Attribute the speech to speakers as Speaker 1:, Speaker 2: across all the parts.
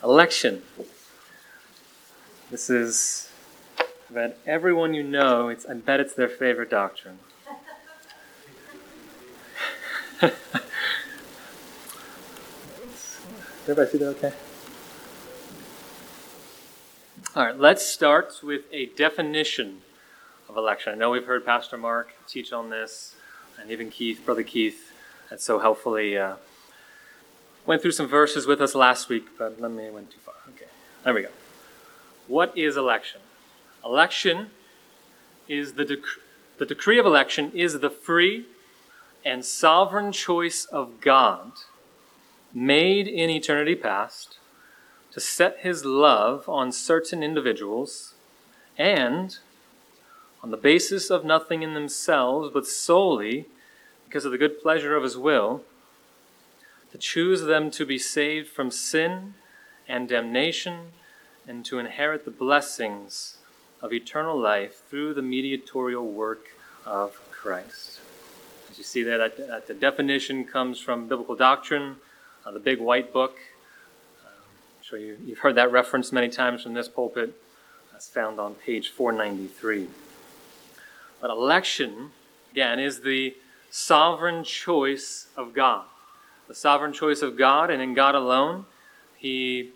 Speaker 1: Election. This is, that everyone you know, I bet it's their favorite doctrine. Did everybody see that okay? All right, let's start with a definition of election. I know we've heard Pastor Mark teach on this, and even Brother Keith, that so helpfully went through some verses with us last week, but let me went too far. Okay, there we go. What is election? Election is the decree of election is the free and sovereign choice of God made in eternity past to set his love on certain individuals and on the basis of nothing in themselves, but solely because of the good pleasure of his will, to choose them to be saved from sin and damnation and to inherit the blessings of eternal life through the mediatorial work of Christ. As you see there, that the definition comes from biblical doctrine, the big white book. I'm sure you've heard that reference many times from this pulpit. That's found on page 493. But election, again, is the sovereign choice of God. The sovereign choice of God, and in God alone. He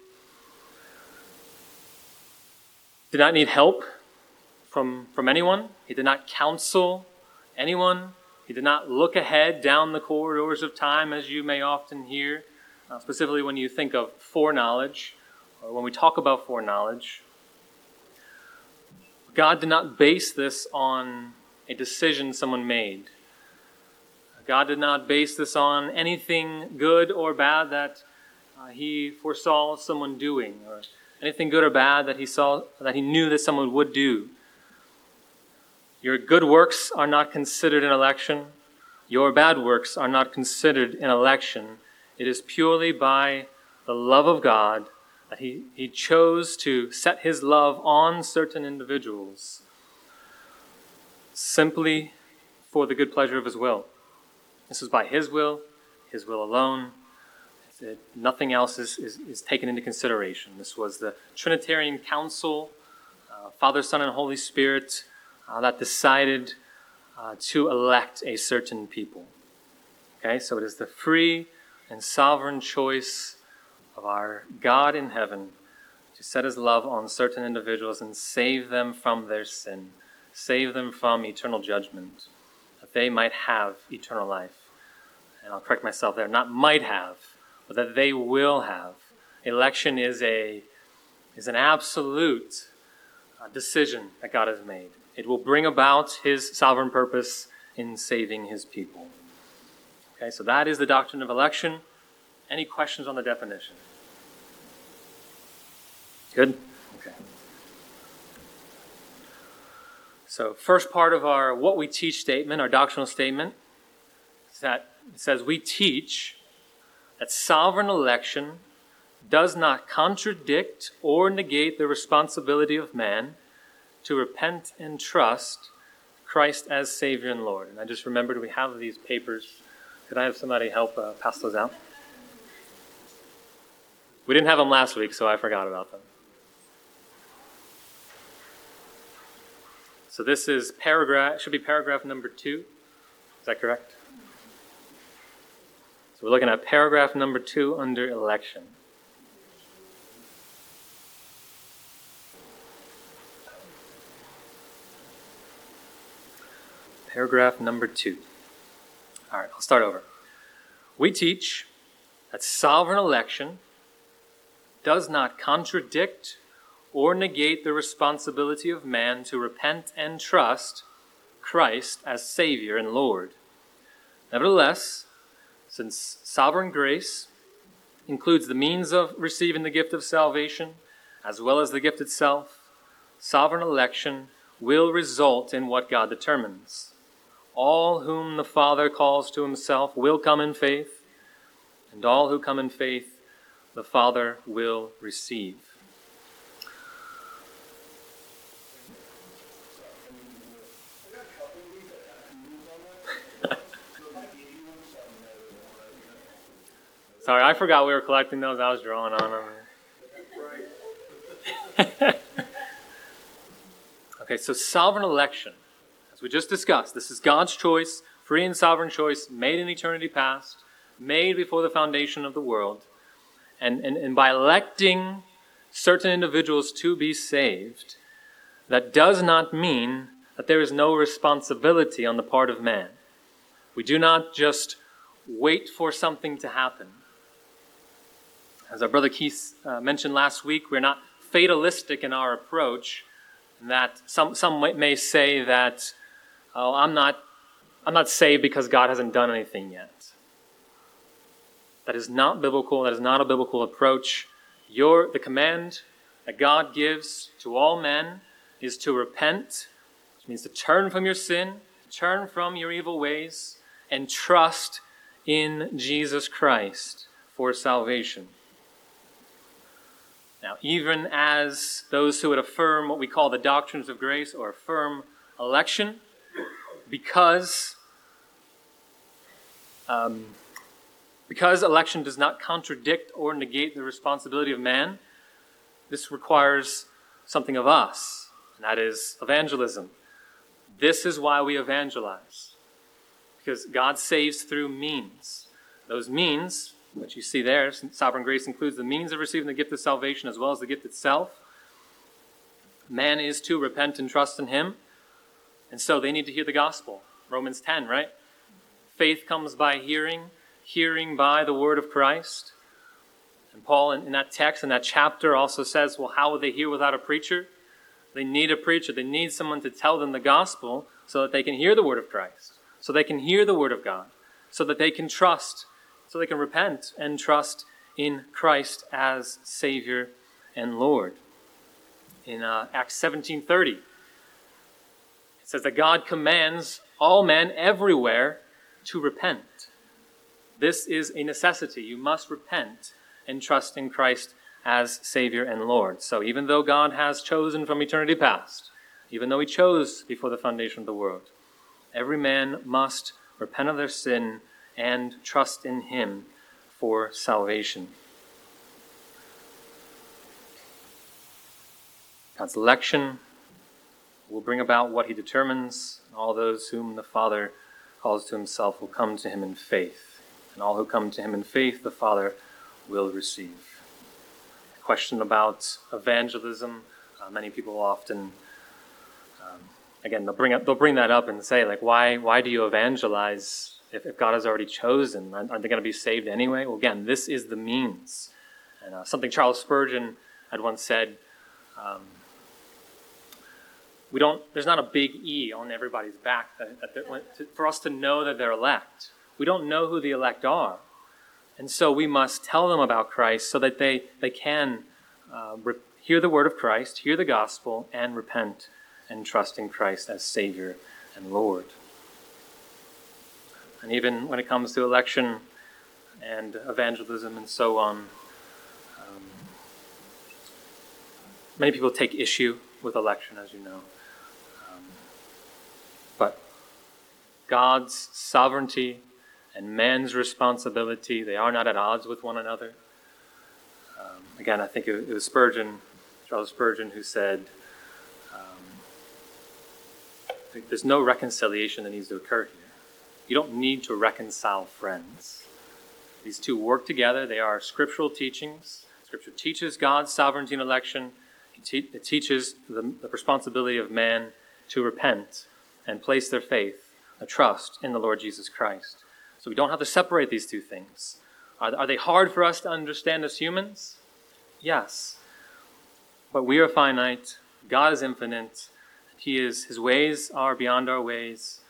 Speaker 1: did not need help from anyone. He did not counsel anyone. He did not look ahead down the corridors of time, as you may often hear, specifically when you think of foreknowledge, or when we talk about foreknowledge. God did not base this on a decision someone made. God did not base this on anything good or bad that he foresaw someone doing, or anything good or bad that he knew that someone would do. Your good works are not considered in election. Your bad works are not considered in election. It is purely by the love of God that he chose to set his love on certain individuals, simply for the good pleasure of his will. This is by his will alone. Nothing else is taken into consideration. This was the Trinitarian Council, Father, Son, and Holy Spirit, that decided to elect a certain people. Okay, so it is the free and sovereign choice of our God in heaven to set his love on certain individuals and save them from their sin, save them from eternal judgment, that they might have eternal life. And I'll correct myself there, not might have, but that they will have. Election is an absolute decision that God has made. It will bring about his sovereign purpose in saving his people. Okay, so that is the doctrine of election. Any questions on the definition? Good? Okay. So first part of our what we teach statement, our doctrinal statement, is that it says we teach that sovereign election does not contradict or negate the responsibility of man to repent and trust Christ as Savior and Lord. And I just remembered we have these papers. Could I have somebody help pass those out? We didn't have them last week, so I forgot about them. So this is should be paragraph number 2. Is that correct? So we're looking at paragraph number 2 under election. Paragraph number 2. All right, I'll start over. We teach that sovereign election does not contradict or negate the responsibility of man to repent and trust Christ as Savior and Lord. Nevertheless, since sovereign grace includes the means of receiving the gift of salvation as well as the gift itself, sovereign election will result in what God determines. All whom the Father calls to himself will come in faith, and all who come in faith the Father will receive. Sorry, I forgot we were collecting those. I was drawing on them. Okay, so sovereign election, as we just discussed, this is God's choice, free and sovereign choice, made in eternity past, made before the foundation of the world. And by electing certain individuals to be saved, that does not mean that there is no responsibility on the part of man. We do not just wait for something to happen. As our brother Keith mentioned last week, we're not fatalistic in our approach, that some may say that, oh, I'm not saved because God hasn't done anything yet. That is not biblical. That is not a biblical approach. The command that God gives to all men is to repent, which means to turn from your sin, turn from your evil ways, and trust in Jesus Christ for salvation. Now, even as those who would affirm what we call the doctrines of grace or affirm election, because election does not contradict or negate the responsibility of man, this requires something of us, and that is evangelism. This is why we evangelize, because God saves through means. Those means, which you see there, sovereign grace includes the means of receiving the gift of salvation as well as the gift itself. Man is to repent and trust in him, and so they need to hear the gospel. Romans 10, right? Faith comes by hearing, hearing by the word of Christ. And Paul, in that text, in that chapter, also says, well, how would they hear without a preacher? They need a preacher. They need someone to tell them the gospel so that they can hear the word of Christ, so they can hear the word of God, so that they can trust, so they can repent and trust in Christ as Savior and Lord. In Acts 17:30, it says that God commands all men everywhere to repent. This is a necessity. You must repent and trust in Christ as Savior and Lord. So even though God has chosen from eternity past, even though he chose before the foundation of the world, every man must repent of their sin and trust in him for salvation. God's election will bring about what he determines. All those whom the Father calls to himself will come to him in faith. And all who come to him in faith, the Father will receive. A question about evangelism. Many people often, again, they'll bring that up and say, like, why do you evangelize if God has already chosen? Aren't they going to be saved anyway? Well, again, this is the means. And something Charles Spurgeon had once said, there's not a big E on everybody's back for us to know that they're elect. We don't know who the elect are. And so we must tell them about Christ so that they can hear the word of Christ, hear the gospel, and repent and trust in Christ as Savior and Lord. And even when it comes to election and evangelism and so on, many people take issue with election, as you know. But God's sovereignty and man's responsibility, they are not at odds with one another. Again, I think it was Charles Spurgeon, who said, there's no reconciliation that needs to occur here. You don't need to reconcile friends. These two work together. They are scriptural teachings. Scripture teaches God's sovereignty and election. It teaches the responsibility of man to repent and place their faith, their trust in the Lord Jesus Christ. So we don't have to separate these two things. Are they hard for us to understand as humans? Yes. But we are finite. God is infinite. His ways are beyond our ways.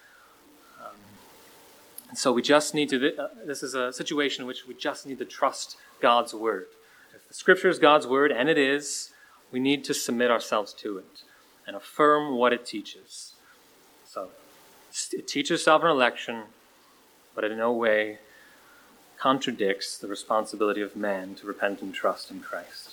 Speaker 1: And so we just need to, this is a situation in which we just need to trust God's word. If the scripture is God's word, and it is, we need to submit ourselves to it and affirm what it teaches. So it teaches sovereign election, but in no way contradicts the responsibility of man to repent and trust in Christ.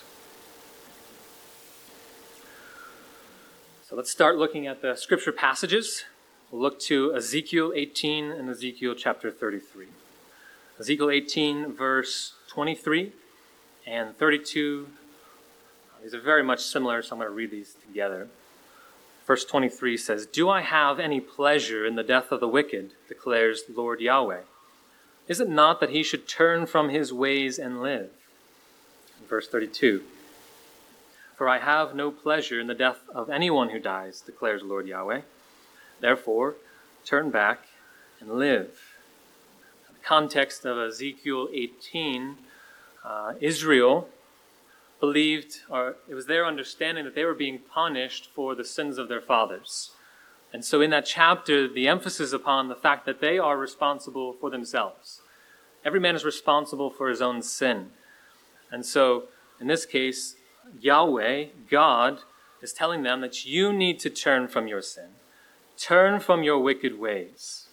Speaker 1: So let's start looking at the scripture passages. We'll look to Ezekiel 18 and Ezekiel chapter 33. Ezekiel 18, verse 23 and 32. These are very much similar, so I'm going to read these together. Verse 23 says, "Do I have any pleasure in the death of the wicked, declares Lord Yahweh? Is it not that he should turn from his ways and live?" Verse 32, "For I have no pleasure in the death of anyone who dies, declares Lord Yahweh. Therefore, turn back and live." In the context of Ezekiel 18, Israel believed, or it was their understanding that they were being punished for the sins of their fathers. And so in that chapter, the emphasis upon the fact that they are responsible for themselves. Every man is responsible for his own sin. And so, in this case, Yahweh, God, is telling them that you need to turn from your sin. Turn from your wicked ways.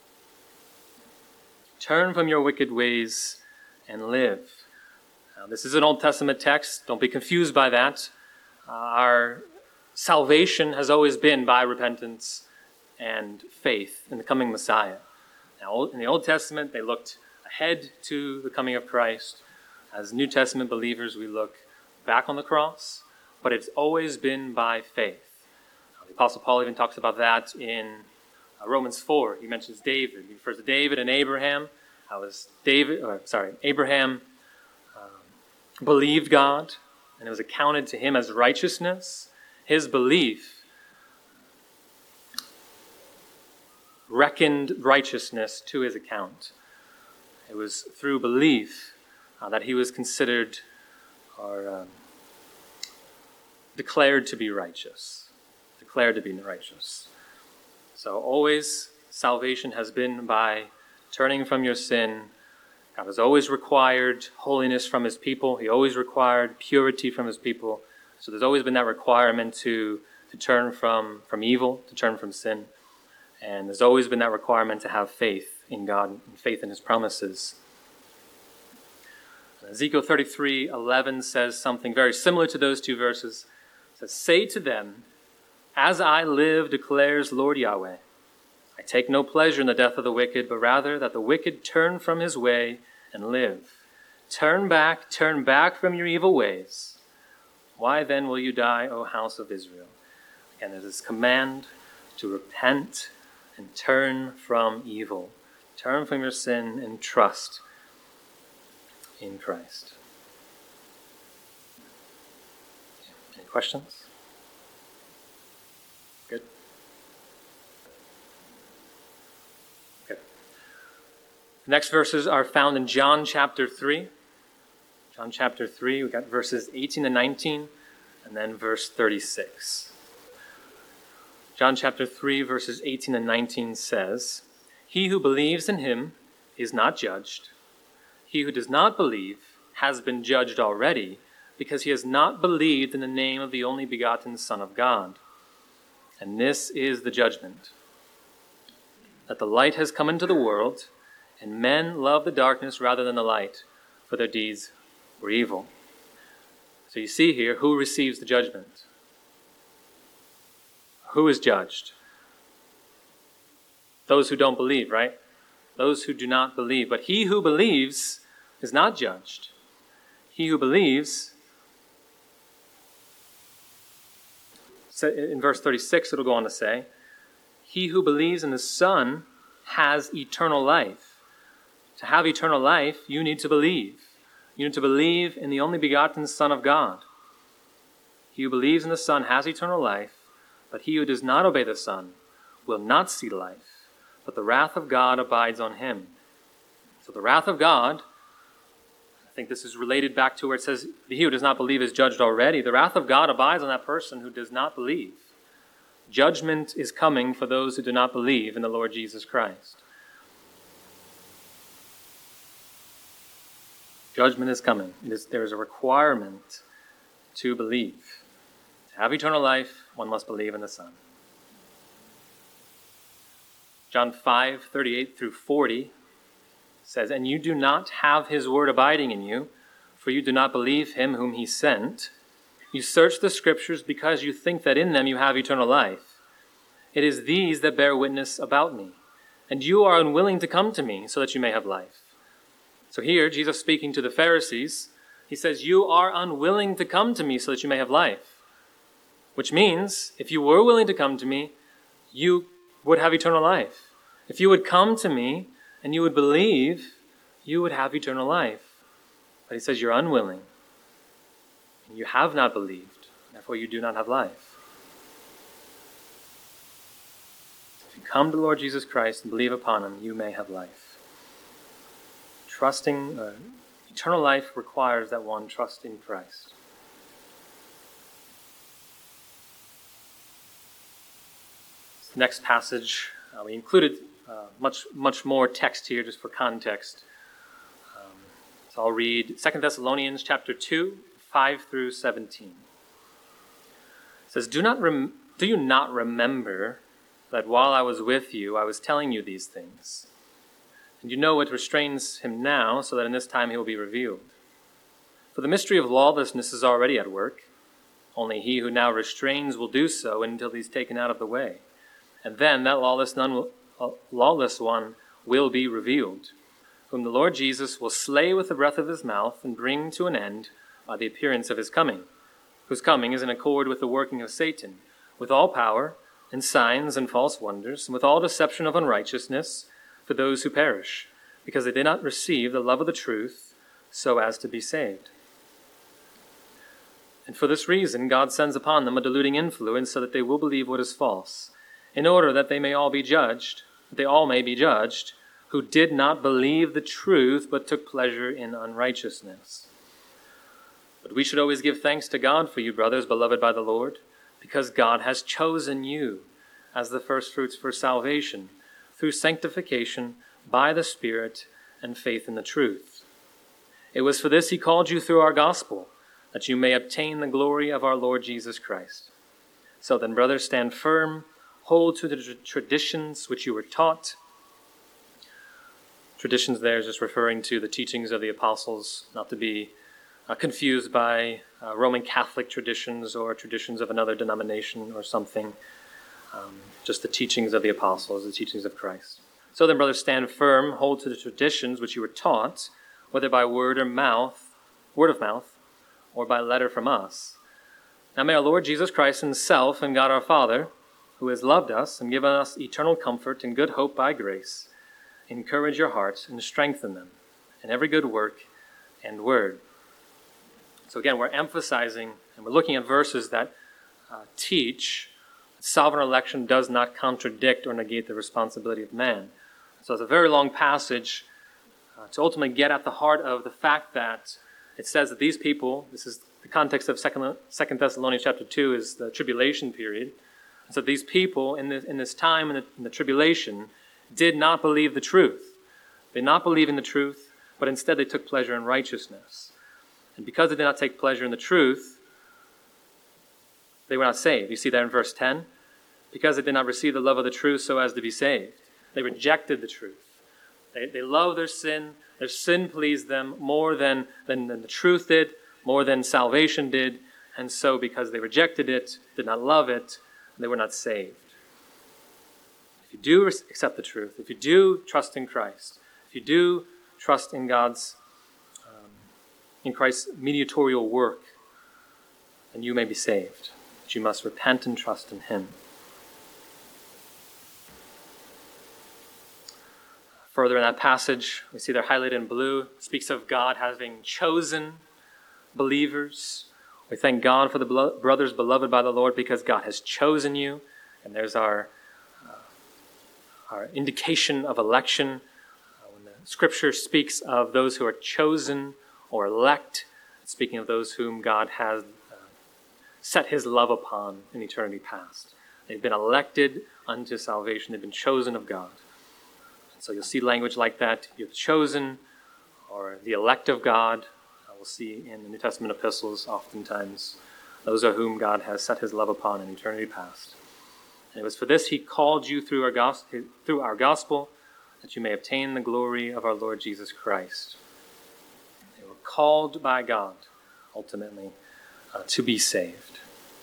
Speaker 1: Turn from your wicked ways and live. Now, this is an Old Testament text. Don't be confused by that. Our salvation has always been by repentance and faith in the coming Messiah. Now, in the Old Testament, they looked ahead to the coming of Christ. As New Testament believers, we look back on the cross, but it's always been by faith. The Apostle Paul even talks about that in Romans 4. He mentions David. He refers to David and Abraham. Abraham believed God, and it was accounted to him as righteousness. His belief reckoned righteousness to his account. It was through belief that he was considered or declared to be righteous. Declared to be righteous. So always salvation has been by turning from your sin. God has always required holiness from his people. He always required purity from his people. So there's always been that requirement to turn from evil, to turn from sin. And there's always been that requirement to have faith in God and faith in his promises. Ezekiel 33:11 says something very similar to those two verses. It says, "Say to them, as I live, declares Lord Yahweh, I take no pleasure in the death of the wicked, but rather that the wicked turn from his way and live. Turn back from your evil ways. Why then will you die, O house of Israel?" Again, there's this command to repent and turn from evil. Turn from your sin and trust in Christ. Any questions? Good? Okay. The next verses are found in John chapter 3. John chapter 3, we've got verses 18 and 19, and then verse 36. John chapter 3, verses 18 and 19 says, "He who believes in him is not judged. He who does not believe has been judged already, because he has not believed in the name of the only begotten Son of God. And this is the judgment, that the light has come into the world, and men love the darkness rather than the light, for their deeds were evil." So you see here, who receives the judgment? Who is judged? Those who don't believe, right? Those who do not believe. But he who believes is not judged. He who believes, in verse 36 it'll go on to say, "He who believes in the Son has eternal life." To have eternal life, you need to believe. You need to believe in the only begotten Son of God. He who believes in the Son has eternal life, but he who does not obey the Son will not see life, but the wrath of God abides on him. So the wrath of God, I think this is related back to where it says, he who does not believe is judged already. The wrath of God abides on that person who does not believe. Judgment is coming for those who do not believe in the Lord Jesus Christ. Judgment is coming. There is a requirement to believe. To have eternal life, one must believe in the Son. John 5:38 through 40 says, "And you do not have his word abiding in you, for you do not believe him whom he sent. You search the scriptures because you think that in them you have eternal life. It is these that bear witness about me, and you are unwilling to come to me so that you may have life." So here, Jesus speaking to the Pharisees He says, you are unwilling to come to me so that you may have life. Which means, if you were willing to come to me, you would have eternal life. If you would come to me and you would believe, you would have eternal life. But he says you're unwilling. And you have not believed. Therefore you do not have life. If you come to the Lord Jesus Christ and believe upon him, you may have life. Eternal life requires that one trust in Christ. This next passage, we included much more text here just for context. So I'll read 2 Thessalonians chapter 2, 5 through 17. It says, Do you not remember that while I was with you, I was telling you these things? And you know what restrains him now, so that in this time he will be revealed. For the mystery of lawlessness is already at work. Only he who now restrains will do so until he's taken out of the way. And then that lawless one will be revealed, whom the Lord Jesus will slay with the breath of his mouth and bring to an end by the appearance of his coming, whose coming is in accord with the working of Satan, with all power and signs and false wonders, and with all deception of unrighteousness, for those who perish, because they did not receive the love of the truth so as to be saved. And for this reason, God sends upon them a deluding influence so that they will believe what is false, in order that they all may be judged, who did not believe the truth but took pleasure in unrighteousness. But we should always give thanks to God for you, brothers, beloved by the Lord, because God has chosen you as the firstfruits for salvation, through sanctification by the Spirit and faith in the truth. It was for this he called you through our gospel, that you may obtain the glory of our Lord Jesus Christ. So then, brothers, stand firm, hold to the traditions which you were taught. Traditions there is just referring to the teachings of the apostles, not to be confused by Roman Catholic traditions or traditions of another denomination or something. Just the teachings of the apostles, the teachings of Christ. So then, brothers, stand firm, hold to the traditions which you were taught, whether by word of mouth, or by letter from us. Now may our Lord Jesus Christ himself and God our Father, who has loved us and given us eternal comfort and good hope by grace, encourage your hearts and strengthen them in every good work and word. So again, we're emphasizing and we're looking at verses that teach sovereign election does not contradict or negate the responsibility of man. So it's a very long passage to ultimately get at the heart of the fact that it says that these people, this is the context of 2 Thessalonians chapter 2 is the tribulation period. And so these people in this time in the tribulation did not believe the truth. They did not believe in the truth, but instead they took pleasure in righteousness. And because they did not take pleasure in the truth, they were not saved. You see that in verse 10? Because they did not receive the love of the truth so as to be saved. They rejected the truth. They loved their sin. Their sin pleased them more than the truth did, more than salvation did. And so because they rejected it, did not love it, they were not saved. If you do accept the truth, if you do trust in Christ, if you do trust in in Christ's mediatorial work, then you may be saved. But you must repent and trust in him. Further in that passage, we see they're highlighted in blue, speaks of God having chosen believers. We thank God for the brothers beloved by the Lord because God has chosen you. And there's our indication of election. When the scripture speaks of those who are chosen or elect, it's speaking of those whom God has set his love upon in eternity past. They've been elected unto salvation. They've been chosen of God. And so you'll see language like that. You're chosen or the elect of God. We'll see in the New Testament epistles oftentimes those are whom God has set his love upon in eternity past. And it was for this he called you through our gospel, that you may obtain the glory of our Lord Jesus Christ. They were called by God, ultimately, to be saved.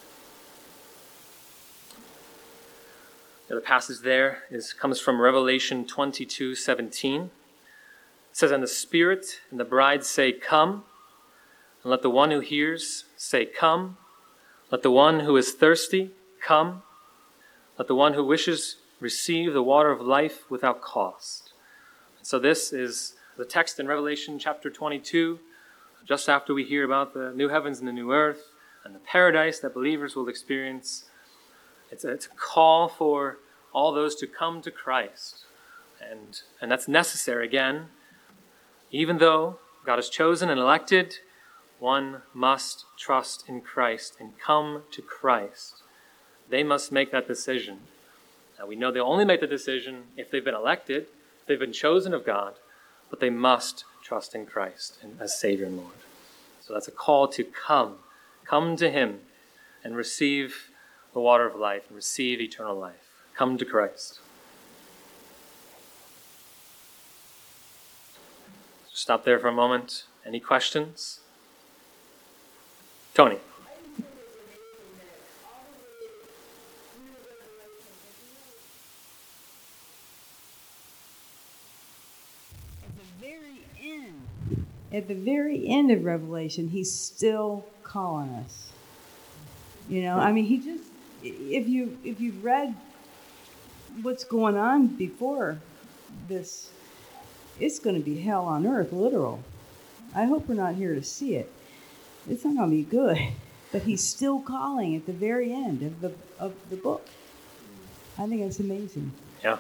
Speaker 1: The other passage there comes from Revelation 22:17. It says, "And the Spirit and the bride say, 'Come.' And let the one who hears say, come. Let the one who is thirsty come. Let the one who wishes receive the water of life without cost. So this is the text in Revelation chapter 22, just after we hear about the new heavens and the new earth and the paradise that believers will experience. It's a call for all those to come to Christ. And that's necessary again. Even though God has chosen and elected, one must trust in Christ and come to Christ. They must make that decision. Now we know they'll only make the decision if they've been elected, if they've been chosen of God, but they must trust in Christ as Savior and Lord. So that's a call to come. Come to Him and receive the water of life and receive eternal life. Come to Christ. Stop there for a moment. Any questions? Tony.
Speaker 2: At the very end of Revelation, he's still calling us. You know, I mean, he just, if you've read what's going on before this, it's going to be hell on earth, literal. I hope we're not here to see it. It's not going to be good. But he's still calling at the very end of the book. I think it's amazing.
Speaker 1: Yeah.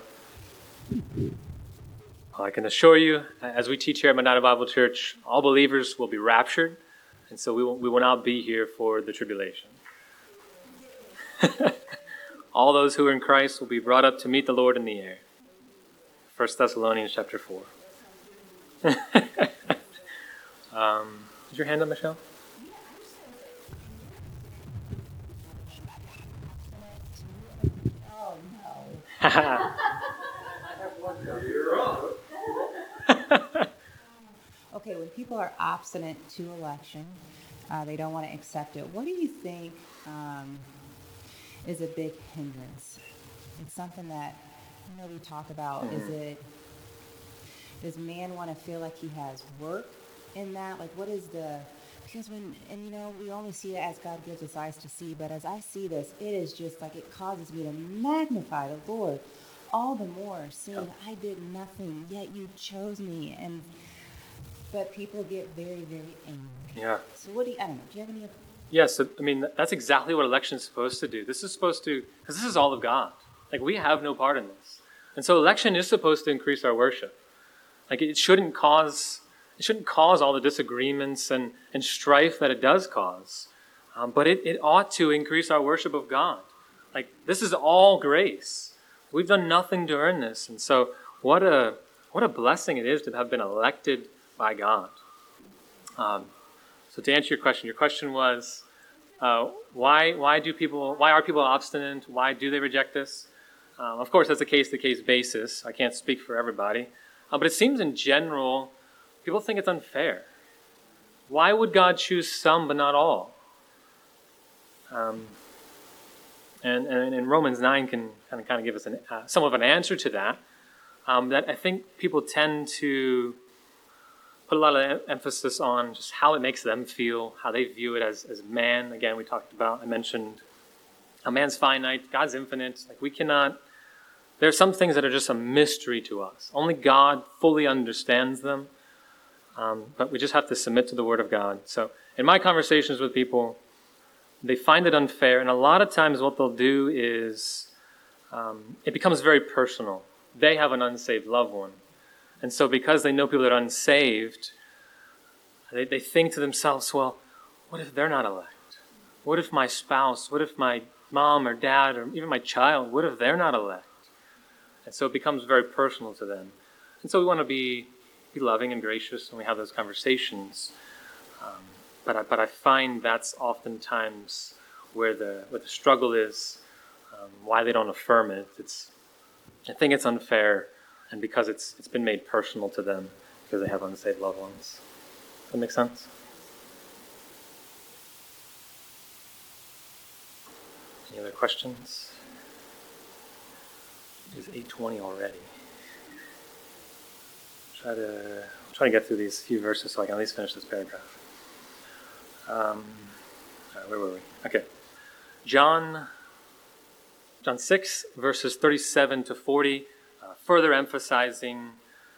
Speaker 1: I can assure you, as we teach here at Medina Bible Church, all believers will be raptured, and so we will not be here for the tribulation. All those who are in Christ will be brought up to meet the Lord in the air. 1 Thessalonians chapter 4. Is your hand up, Michelle?
Speaker 3: Oh, no.
Speaker 1: You're wrong.
Speaker 3: Okay, when people are obstinate to election, they don't want to accept it. What do you think is a big hindrance? It's something that we talk about. Does man want to feel like he has work in that? Like, what is because we only see it as God gives us eyes to see, but as I see this, it is just like it causes me to magnify the Lord all the more, seeing I did nothing, yet you chose me. But people get very, very angry. Yeah. So I don't know, do you have any?
Speaker 1: Yeah, so, that's exactly what election is supposed to do. This is supposed to, because this is all of God. Like, we have no part in this. And so election is supposed to increase our worship. Like, it shouldn't cause all the disagreements and strife that it does cause. But it ought to increase our worship of God. Like, this is all grace. We've done nothing to earn this. And so what a blessing it is to have been elected by God. So to answer your question was, why are people obstinate? Why do they reject this? Of course, that's a case-to-case basis. I can't speak for everybody. But it seems in general, people think it's unfair. Why would God choose some but not all? And Romans 9 can kind of give us some of an answer to that. That I think people tend to put a lot of emphasis on just how it makes them feel, how they view it as man. Again, I mentioned a man's finite, God's infinite. Like there are some things that are just a mystery to us. Only God fully understands them. But we just have to submit to the Word of God. So in my conversations with people, they find it unfair, and a lot of times what they'll do is it becomes very personal. They have an unsaved loved one. And so because they know people that are unsaved, they think to themselves, well, what if they're not elect? What if my spouse, what if my mom or dad or even my child, what if they're not elect? And so it becomes very personal to them. And so we want to be loving and gracious when we have those conversations. But I find that's oftentimes where the struggle is, why they don't affirm it. I think it's unfair, and because it's been made personal to them because they have unsaved loved ones. Does that make sense? Any other questions? It's 8:20 already. Try to get through these few verses so I can at least finish this paragraph. All right, where were we? Okay. John 6, verses 37 to 40, further emphasizing,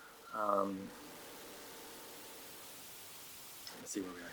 Speaker 1: let's see where we are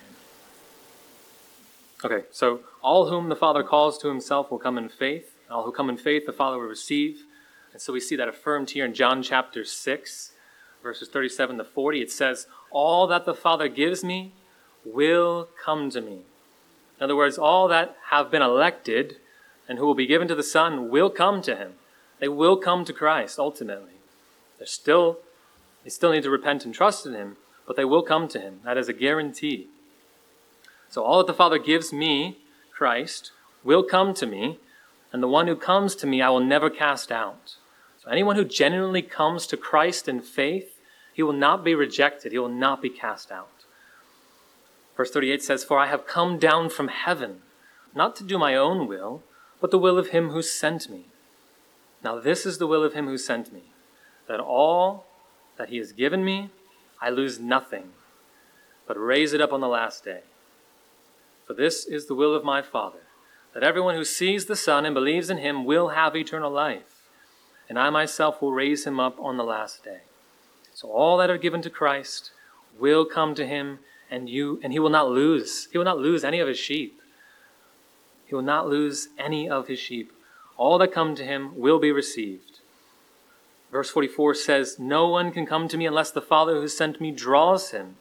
Speaker 1: here. Okay, so all whom the Father calls to himself will come in faith. All who come in faith, the Father will receive. And so we see that affirmed here in John chapter 6, verses 37 to 40. It says, all that the Father gives me will come to me. In other words, all that have been elected and who will be given to the Son will come to him. They will come to Christ ultimately. They still need to repent and trust in him, but they will come to him. That is a guarantee. So all that the Father gives me, Christ, will come to me, and the one who comes to me I will never cast out. So anyone who genuinely comes to Christ in faith, he will not be rejected. He will not be cast out. Verse 38 says, for I have come down from heaven, not to do my own will, but the will of him who sent me. Now this is the will of him who sent me, that all that he has given me, I lose nothing, but raise it up on the last day. For this is the will of my Father, that everyone who sees the Son and believes in him will have eternal life, and I myself will raise him up on the last day. So all that are given to Christ will come to him, and he will not lose. He will not lose any of his sheep. He will not lose any of his sheep. All that come to him will be received. Verse 44 says, no one can come to me unless the Father who sent me draws him,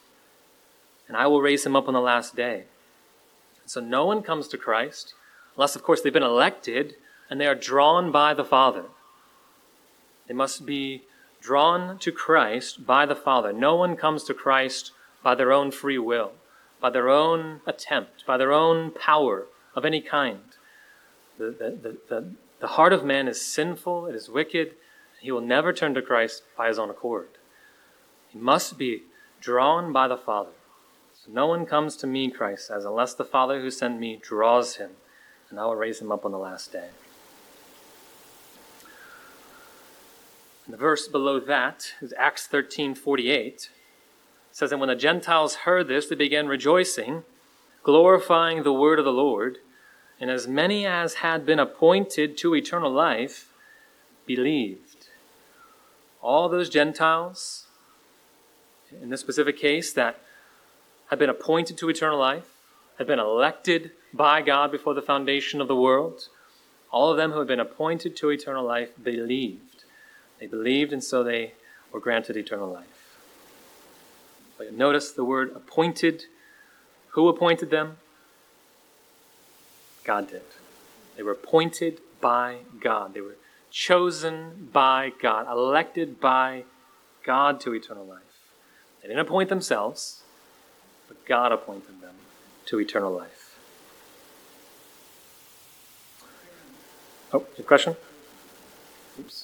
Speaker 1: and I will raise him up on the last day. So no one comes to Christ unless, of course, they've been elected and they are drawn by the Father. They must be drawn to Christ by the Father. No one comes to Christ by their own free will, by their own attempt, by their own power of any kind. The heart of man is sinful, it is wicked. He will never turn to Christ by his own accord. He must be drawn by the Father. So no one comes to me, Christ says, unless the Father who sent me draws him, and I will raise him up on the last day. And the verse below that is Acts 13:48. It says, and when the Gentiles heard this, they began rejoicing, glorifying the word of the Lord, and as many as had been appointed to eternal life believed. All those Gentiles, in this specific case, that had been appointed to eternal life, had been elected by God before the foundation of the world, all of them who had been appointed to eternal life believed. They believed, and so they were granted eternal life. But notice the word appointed. Who appointed them? God did. They were appointed by God. They were chosen by God, elected by God to eternal life. They didn't appoint themselves, but God appointed them to eternal life. Oh, your question? Oops.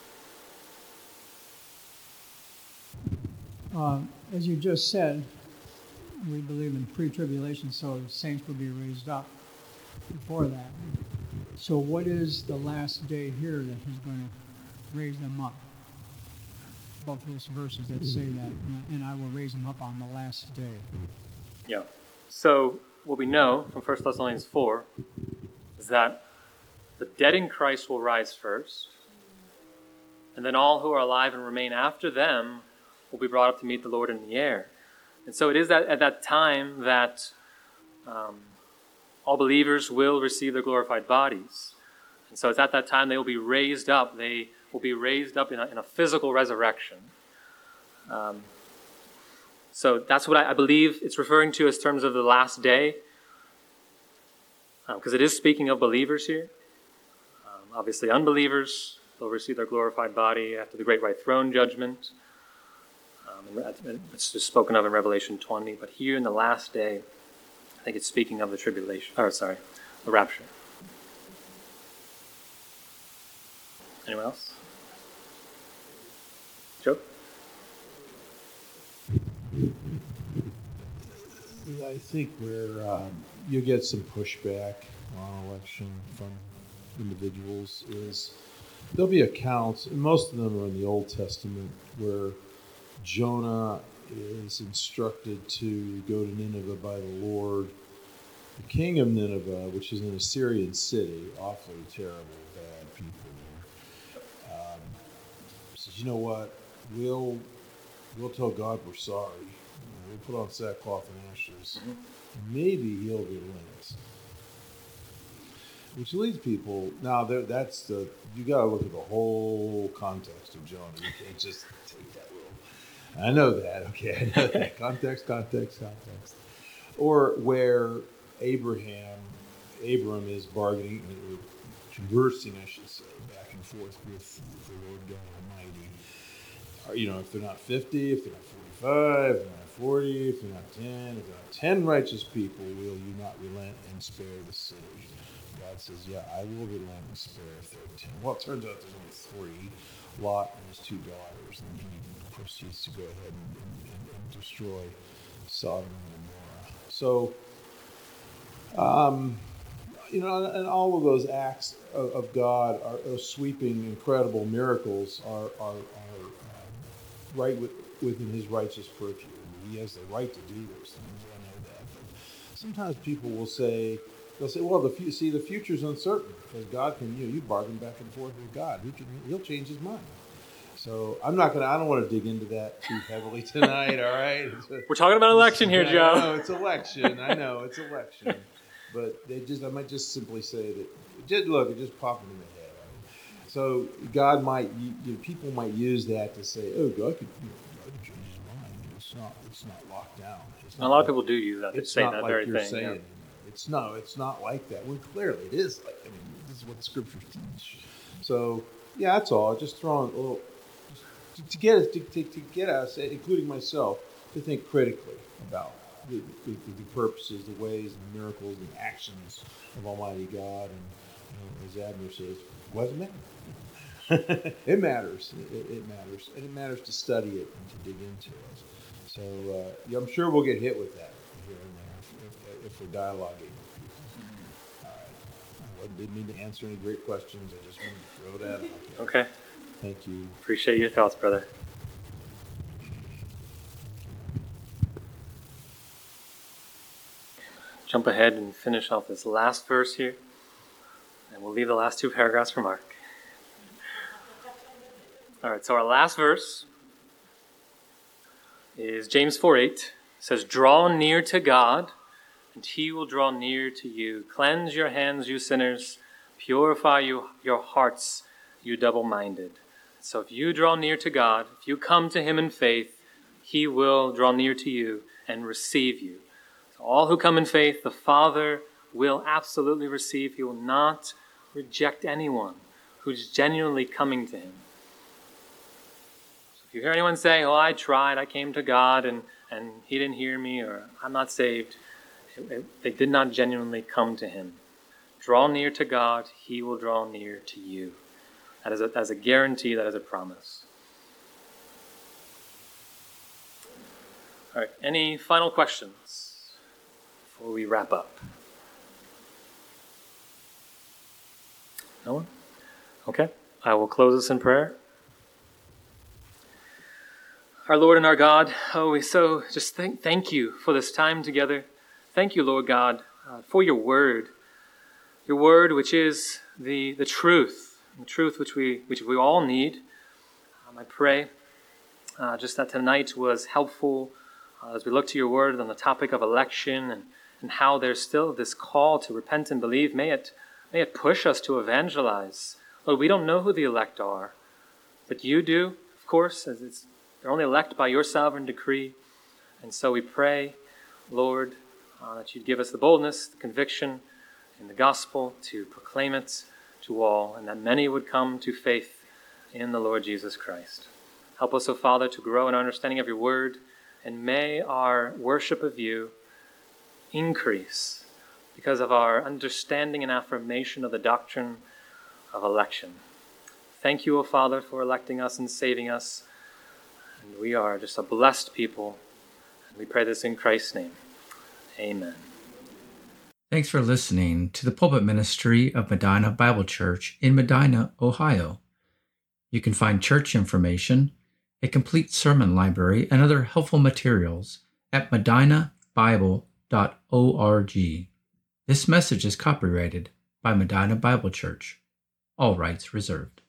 Speaker 4: As you just said, we believe in pre-tribulation, so saints will be raised up before that. So what is the last day here that he's going to raise them up? Both those verses that say that, and I will raise them up on the last day.
Speaker 1: Yeah. So what we know from 1 Thessalonians 4 is that the dead in Christ will rise first, and then all who are alive and remain after them will be brought up to meet the Lord in the air. And so it is that at that time that all believers will receive their glorified bodies. And so it's at that time they will be raised up. They will be raised up in a physical resurrection. So that's what I believe it's referring to as terms of the last day, because it is speaking of believers here. Obviously, unbelievers will receive their glorified body after the great white throne judgment. It's just spoken of in Revelation 20. But here in the last day, I think it's speaking of the the rapture. Anyone else? Joe?
Speaker 5: I think where you get some pushback on election from individuals is there'll be accounts, and most of them are in the Old Testament, where Jonah is instructed to go to Nineveh by the Lord. The king of Nineveh, which is an Assyrian city, awfully terrible, bad people there, says, you know what, we'll tell God we're sorry. We'll put on sackcloth and ashes. Maybe he'll relent. Which leads people, now you got to look at the whole context of Jonah. You can't just take that little, I know that, okay, I know that. Context. Or where Abram is bargaining, or conversing, I should say, back and forth with the Lord God Almighty. If they're not 50, if they're not 45, if they're not 40, if they're not 10, if they're not 10 righteous people, will you not relent and spare the city? God says, yeah, I will relent and spare 13. Well, it turns out there's only 3, Lot and his 2 daughters, and he proceeds to go ahead and destroy Sodom and Gomorrah. So, and all of those acts of God, those sweeping, incredible miracles are right within his righteous purview. He has the right to do those things. I know that. But sometimes people will say, well, the future's uncertain because God can, you bargain back and forth with God. He'll change his mind. So I don't want to dig into that too heavily tonight. All right.
Speaker 1: We're talking about election here, Joe.
Speaker 5: I know it's election. But I might just simply say that, it just popped into my head. Right? So people might use that to say, oh, God could change his mind. It's not locked down.
Speaker 1: A lot of people do use that to say that
Speaker 5: like
Speaker 1: very
Speaker 5: you're
Speaker 1: thing.
Speaker 5: Saying. Yeah. It's not like that. Well, clearly it is. This is what the scriptures teach. So, yeah, that's all. Just throwing a little, to get us, including myself, to think critically about the purposes, the ways, and the miracles, and actions of Almighty God. And as Abner says, what does it matter? It matters. It matters, and it matters to study it and to dig into it. So I'm sure we'll get hit with that here and there if we're dialoguing. All right. I didn't mean to answer any great questions. I just wanted to throw that out there.
Speaker 1: Okay.
Speaker 5: Thank you.
Speaker 1: Appreciate your thoughts, brother. Jump ahead and finish off this last verse here, and we'll leave the last 2 paragraphs for Mark. All right, so our last verse is James 4:8. It says, "Draw near to God, and he will draw near to you. Cleanse your hands, you sinners. Purify your hearts, you double-minded." So if you draw near to God, if you come to him in faith, he will draw near to you and receive you. So all who come in faith, the Father will absolutely receive. He will not reject anyone who's genuinely coming to him. So if you hear anyone say, "Oh, I tried, I came to God and he didn't hear me," or "I'm not saved," they did not genuinely come to him. Draw near to God, he will draw near to you. That is a guarantee, that is a promise. All right, any final questions before we wrap up? No one? Okay, I will close this in prayer. Our Lord and our God, we so just thank you for this time together. Thank you, Lord God, for your word which is the truth, the truth which we all need. I pray just that tonight was helpful as we look to your word on the topic of election and how there's still this call to repent and believe. May it push us to evangelize. Lord, we don't know who the elect are, but you do, of course, as they're only elect by your sovereign decree. And so we pray, Lord, that you'd give us the boldness, the conviction in the gospel to proclaim it to all, and that many would come to faith in the Lord Jesus Christ. Help us, O Father, to grow in our understanding of your word, and may our worship of you increase because of our understanding and affirmation of the doctrine of election. Thank you, O Father, for electing us and saving us. And we are just a blessed people. And we pray this in Christ's name. Amen.
Speaker 6: Thanks for listening to the pulpit ministry of Medina Bible Church in Medina, Ohio. You can find church information a complete sermon library, and other helpful materials at medinabible.org. This message is copyrighted by Medina Bible Church. All rights reserved.